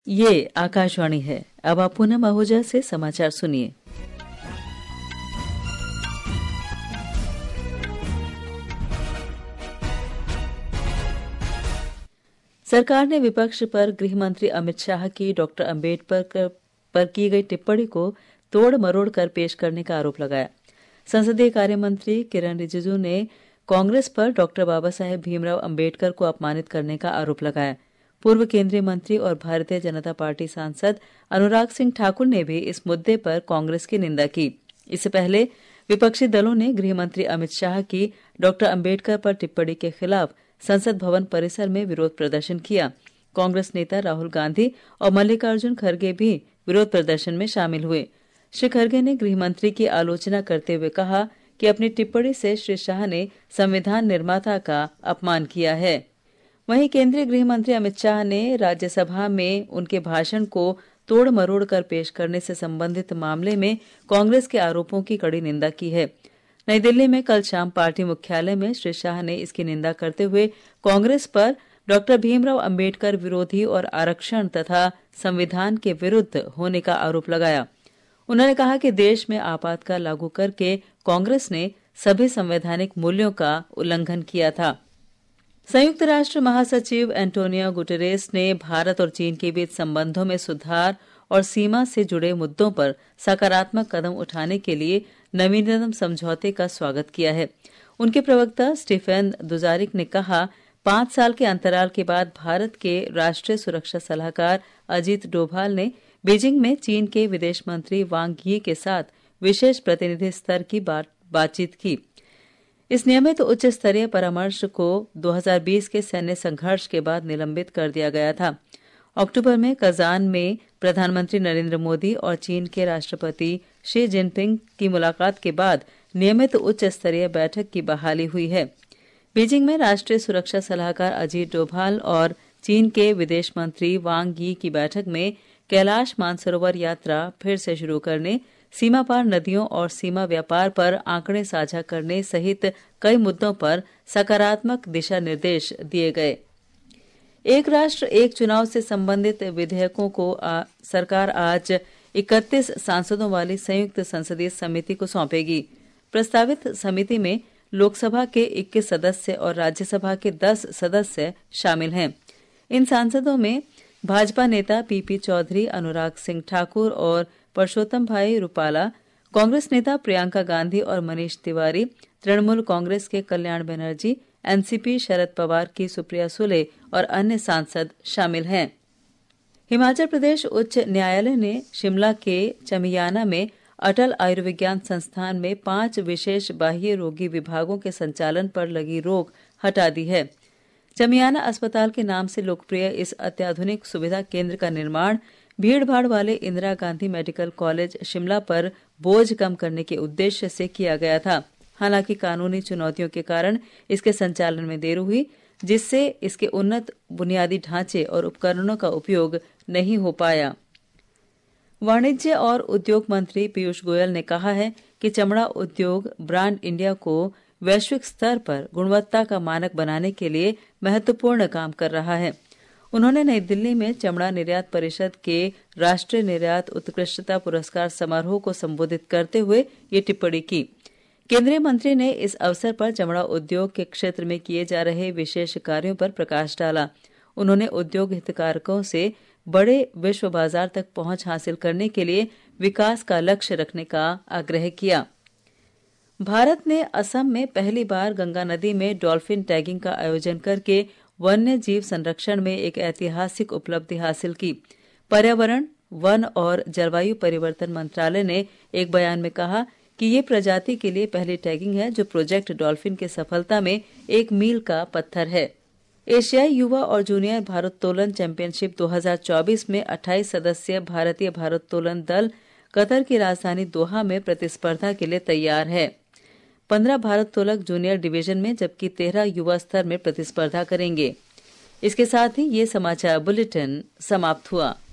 ये आकाशवाणी है। अब आप पुनः महोजा से समाचार सुनिए। सरकार ने विपक्ष पर गृह मंत्री अमित शाह की डॉक्टर अंबेडकर पर की गई टिप्पणी को तोड़ मरोड़ कर पेश करने का आरोप लगाया। संसदीय कार्य मंत्री किरण रिजिजू ने कांग्रेस पर डॉक्टर बाबा साहेब भीमराव अंबेडकर को अपमानित करने का आरोप लगाया। पूर्व केंद्रीय मंत्री और भारतीय जनता पार्टी सांसद अनुराग सिंह ठाकुर ने भी इस मुद्दे पर कांग्रेस की निंदा की। इससे पहले विपक्षी दलों ने गृह मंत्री अमित शाह की डॉक्टर अंबेडकर पर टिप्पणी के खिलाफ संसद भवन परिसर में विरोध प्रदर्शन किया। कांग्रेस नेता राहुल गांधी और मल्लिकार्जुन खड़गे भी विरोध प्रदर्शन में शामिल हुए। श्री खड़गे ने गृह मंत्री की आलोचना करते हुए कहा कि अपनी टिप्पणी से श्री शाह ने संविधान निर्माता का अपमान किया है। वहीं केंद्रीय गृह मंत्री अमित शाह ने राज्यसभा में उनके भाषण को तोड़ मरोड़ कर पेश करने से संबंधित मामले में कांग्रेस के आरोपों की कड़ी निंदा की है। नई दिल्ली में कल शाम पार्टी मुख्यालय में श्री शाह ने इसकी निंदा करते हुए कांग्रेस पर डॉक्टर भीमराव अंबेडकर विरोधी और आरक्षण तथा संविधान के विरुद्ध होने का आरोप लगाया। उन्होंने कहा कि देश में आपातकाल लागू करके कांग्रेस ने सभी संवैधानिक मूल्यों का उल्लंघन किया था। संयुक्त राष्ट्र महासचिव एंटोनियो गुटेरेस ने भारत और चीन के बीच संबंधों में सुधार और सीमा से जुड़े मुद्दों पर सकारात्मक कदम उठाने के लिए नवीनतम समझौते का स्वागत किया है। उनके प्रवक्ता स्टीफेन दुजारिक ने कहा, 5 साल के अंतराल के बाद भारत के राष्ट्रीय सुरक्षा सलाहकार अजीत डोभाल ने बीजिंग में चीन के विदेश मंत्री वांग यी के साथ विशेष प्रतिनिधि स्तर की बातचीत की। इस नियमित उच्च स्तरीय परामर्श को 2020 के सैन्य संघर्ष के बाद निलंबित कर दिया गया था। अक्टूबर में कजान में प्रधानमंत्री नरेंद्र मोदी और चीन के राष्ट्रपति शी जिनपिंग की मुलाकात के बाद नियमित उच्च स्तरीय बैठक की बहाली हुई है। बीजिंग में राष्ट्रीय सुरक्षा सलाहकार अजीत डोभाल और चीन के विदेश मंत्री वांग यी की बैठक में कैलाश मानसरोवर यात्रा फिर से शुरू करने, सीमा पार नदियों और सीमा व्यापार पर आंकड़े साझा करने सहित कई मुद्दों पर सकारात्मक दिशा निर्देश दिए गए। एक राष्ट्र एक चुनाव से संबंधित विधेयकों को सरकार आज 31 सांसदों वाली संयुक्त संसदीय समिति को सौंपेगी। प्रस्तावित समिति में लोकसभा के 21 सदस्य और राज्यसभा के 10 सदस्य शामिल हैं। इन सांसदों में भाजपा नेता पीपी चौधरी, अनुराग सिंह ठाकुर और परसोत्तम भाई रूपाला, कांग्रेस नेता प्रियंका गांधी और मनीष तिवारी, तृणमूल कांग्रेस के कल्याण बनर्जी, एनसीपी शरद पवार की सुप्रिया सुले और अन्य सांसद शामिल हैं। हिमाचल प्रदेश उच्च न्यायालय ने शिमला के चमियाना में अटल आयुर्विज्ञान संस्थान में 5 विशेष बाह्य रोगी विभागों के संचालन पर लगी रोक हटा दी है। चमियाना अस्पताल के नाम से लोकप्रिय इस अत्याधुनिक सुविधा केंद्र का निर्माण भीड़-भाड़ वाले इंदिरा गांधी मेडिकल कॉलेज शिमला पर बोझ कम करने के उद्देश्य से किया गया था। हालांकि कानूनी चुनौतियों के कारण इसके संचालन में देर हुई, जिससे इसके उन्नत बुनियादी ढांचे और उपकरणों का उपयोग नहीं हो पाया। वाणिज्य और उद्योग मंत्री पीयूष गोयल ने कहा है कि चमड़ा उद्योग ब्रांड इंडिया को वैश्विक स्तर पर गुणवत्ता का मानक बनाने के लिए महत्वपूर्ण काम कर रहा है। उन्होंने नई दिल्ली में चमड़ा निर्यात परिषद के राष्ट्रीय निर्यात उत्कृष्टता पुरस्कार समारोह को संबोधित करते हुए ये टिप्पणी की। केंद्रीय मंत्री ने इस अवसर पर चमड़ा उद्योग के क्षेत्र में किए जा रहे विशेष कार्यों पर प्रकाश डाला। उन्होंने उद्योग हितधारकों से बड़े विश्व बाजार तक पहुंच हासिल करने के लिए विकास का लक्ष्य रखने का आग्रह किया। भारत ने असम में पहली बार गंगा नदी में डॉल्फिन टैगिंग का आयोजन करके वन्य जीव संरक्षण में एक ऐतिहासिक उपलब्धि हासिल की। पर्यावरण, वन और जलवायु परिवर्तन मंत्रालय ने एक बयान में कहा कि ये प्रजाति के लिए पहली टैगिंग है जो प्रोजेक्ट डॉल्फिन की सफलता में एक मील का पत्थर है। एशियाई युवा और जूनियर भारोत्तोलन चैंपियनशिप 2024 में 28 सदस्यीय भारतीय भारोत्तोलन दल कतर की राजधानी दोहा में प्रतिस्पर्धा के लिए तैयार है। 15 भारोत्तोलक जूनियर डिवीजन में जबकि 13 युवा स्तर में प्रतिस्पर्धा करेंगे। इसके साथ ही ये समाचार बुलेटिन समाप्त हुआ।